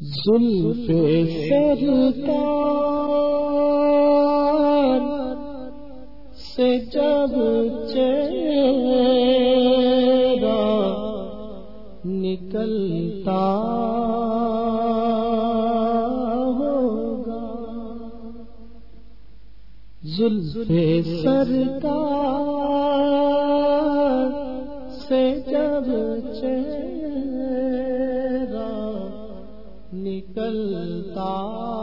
زلف سرکار سے جب چہرہ نکلتا ہوگا، زلف سرکار سے جب چہرہ نکلتا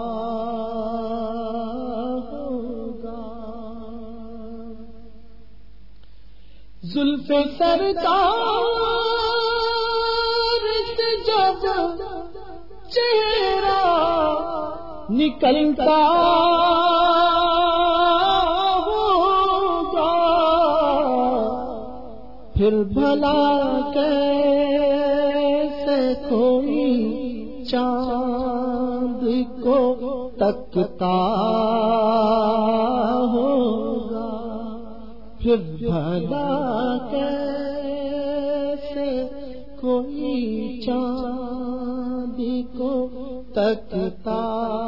ہوگا، زلف سرکار سے جب چہرہ نکلتا ہوگا، پھر بھلا کیسے کوئی چاند کو تکتا ہوگا، پھر بھلا کیسے کوئی چاند کو تکتا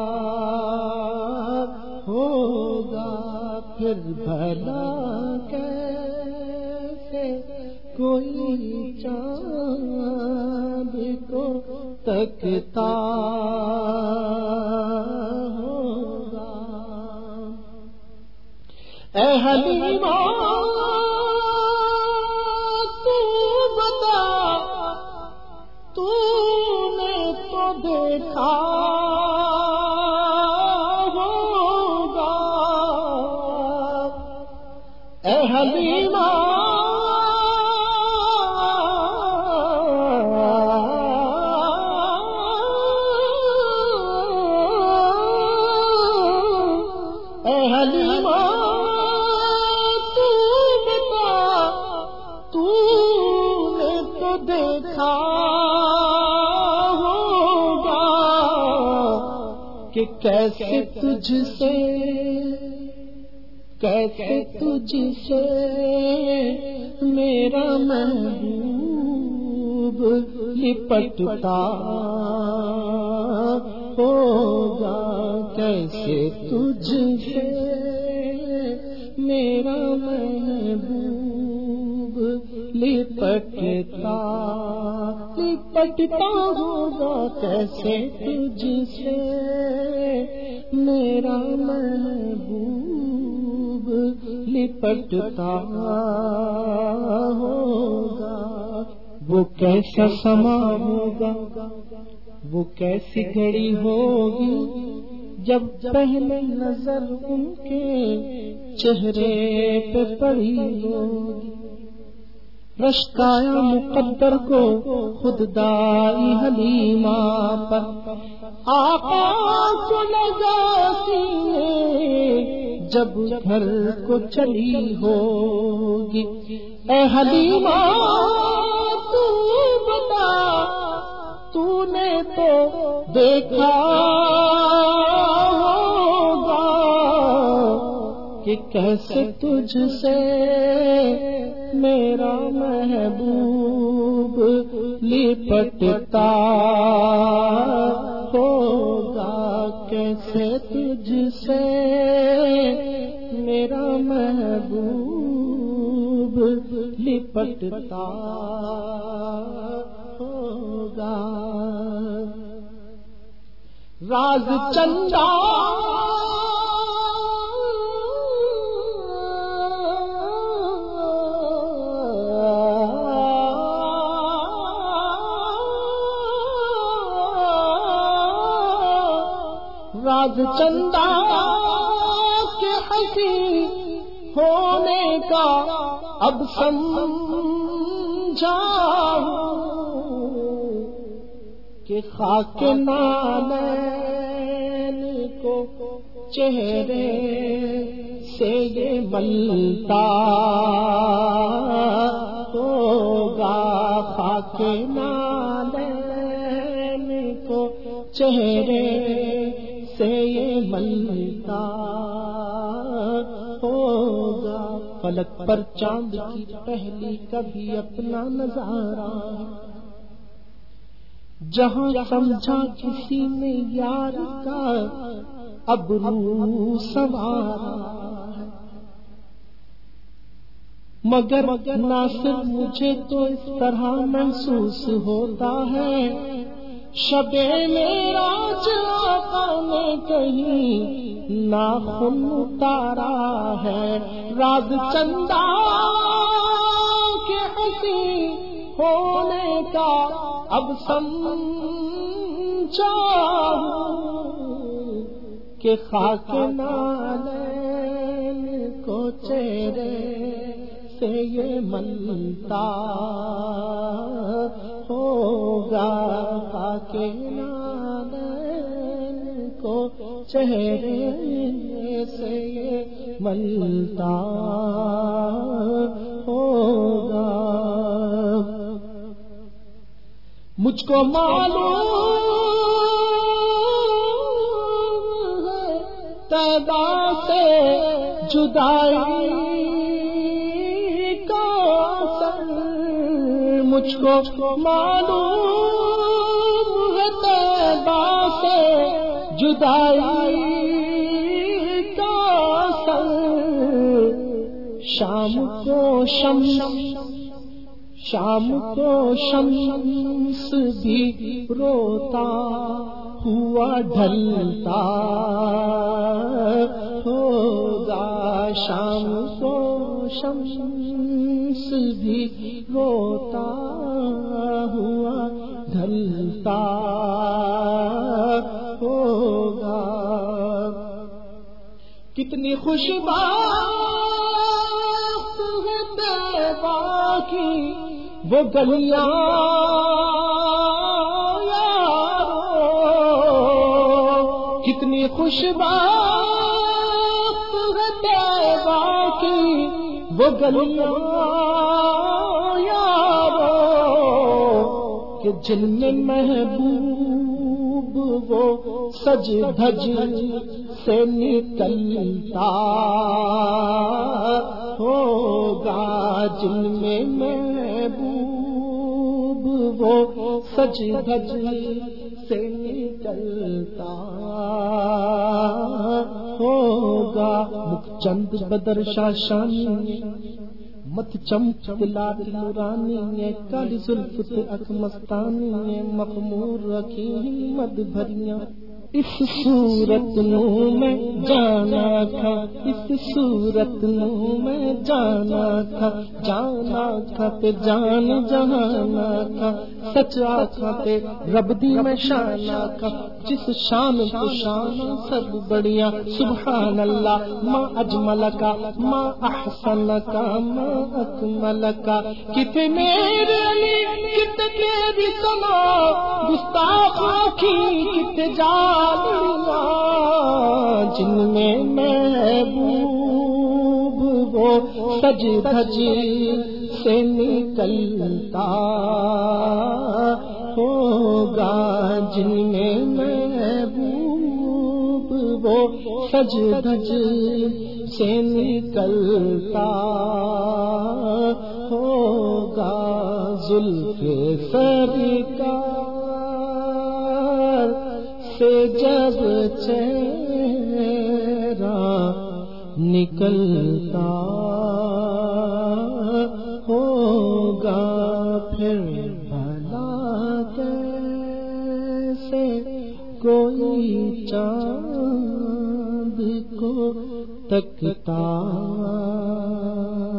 ہوگا، پھر بھلا کیسے کوئی چاند کو تکتا ہوگا۔ اے حلیمہ تو بتا، تو نے تو دیکھا ہوگا، اے حلیمہ حلیمہ تو بتا، تو نے تو دیکھا ہوگا کہ کیسے تجھ سے میرا محبوب لپٹتا ہوگا، کیسے تجھ سے میرا محبوب لپٹتا ہوگا، کیسے تجھ سے میرا محبوب لپٹتا ہوگا۔ وہ کیسا سما ہوگا، وہ کیسی گھڑی ہوگی جب پہلے نظر ان کے چہرے پہ پڑی ہوگی، رشکایا مقدر کو خود دائی حلیمہ پر آقا کو لگا سینے جب گھر کو چلی ہوگی۔ اے حلیمہ تو بتا، تو نے تو دیکھا ہوگا کہ کیسے تجھ سے میرا محبوب لپٹتا ہوگا، کیسے تجھ سے میرا محبوب لپٹتا ہوگا۔ راز چندا راز چندا کے ہنسی ہونے کا اب سمجھا کہ خاک نالین کو چہرے سے یہ ملتا ہوگا، خاک نالین کو چہرے سے یہ ملتا ہوگا۔ فلک پر چاند کی پہلی کبھی اپنا نظارہ، جہاں سمجھا کسی نے یار کا ابرو سوارا ہے، مگر نہ صرف مجھے تو اس طرح محسوس ہوتا ہے، شب معراج آقا نے کہیں ناخن اتارا ہے، راز چندہ کے حسین ہونے کا اب سمجھا ہوں کہ خاک نالین کو چہرے سے یہ ملتا ہوگا، خاک نالین کو چہرے سے یہ ملتا ہوگا۔ مجھ کو معلوم ہے طیبہ سے جدائی کا اثر، مجھ کو معلوم ہے طیبہ سے جدائی کا اثر، شام کو شمس بھی روتا ہوا ڈھلتا ہوگا، شام کو شمس بھی روتا ہوا ڈھلتا ہوگا۔ کتنی خوش بات ہے طیبہ کی وہ گلیاں یارو، کتنی خوش بات ہے طیبہ کی وہ گلیاں یارو، کہ جن میں محبوب وہ سج دھج سے نکلتا ہوگا، جن میں محبوب وہ سج دھج سے نکلتا ہوگا۔ مکھ چند بدر شاشانی مت چمچلات نورانی، کالی زلف اک مستانی، مخمور رکھی مد بھریاں، اس صورت نو میں جانا تھا، اس صورت نو میں جانا تھا، جانا تھا تے جان جہانا تھا، سچ آکھا تے رب دی میں شانا تھا، جس شان کو شان سب بڑھیا، سبحان اللہ ما اجمل کا ما احسن کا ما اکمل کا، کتے میرے علی کتے تیری سنا گستاخوں کی کتے جالیا، جن میں محبوب وہ سج دھج سے نکلتا ہوگا، جن میں محبوب وہ سج دھج سے نکلتا ہوگا۔ زلف سرکار سے جب چہرہ نکلتا ہوگا، پھر بھلا کیسے کوئی چاند کو تکتا